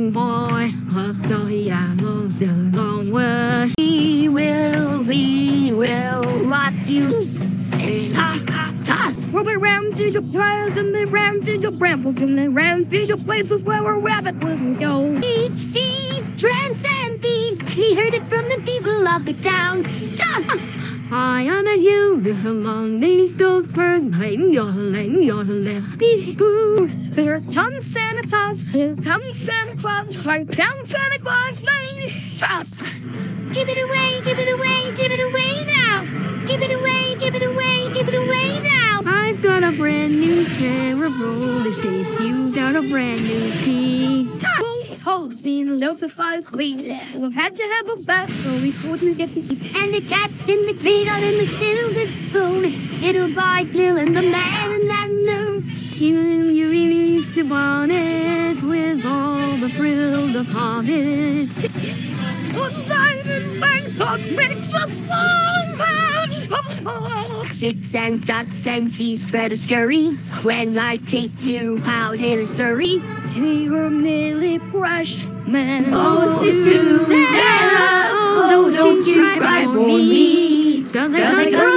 young boy of the yellow long way. We will rock you. Toss roll around to the piles and then round to the brambles and then round to the places where a rabbit will go. He sees trends and thieves. He heard it from the people of the town. Toss. I am a you, little long legal bird, your left. Here comes Santa Claus, here comes Santa Claus, here comes Santa Claus, lady. Toss. Give it away, give it away, give it away now. Give it away, give it away, give it away now. I've got a brand new pair of roller skates. You got a brand new key. Holes in loads of fun clean. We've had to have a bath so we couldn't get this. And the cats in the cradle in the silver spoon. Little boy blue and the man I know. You really used to want it with all the thrill upon it. Good night in Bangkok makes us long. Sits and ducks and peas better scurry when I take you out in a surrey. You're nearly crushed, man. Oh, Susanna, oh, don't you cry for me. 'Cause I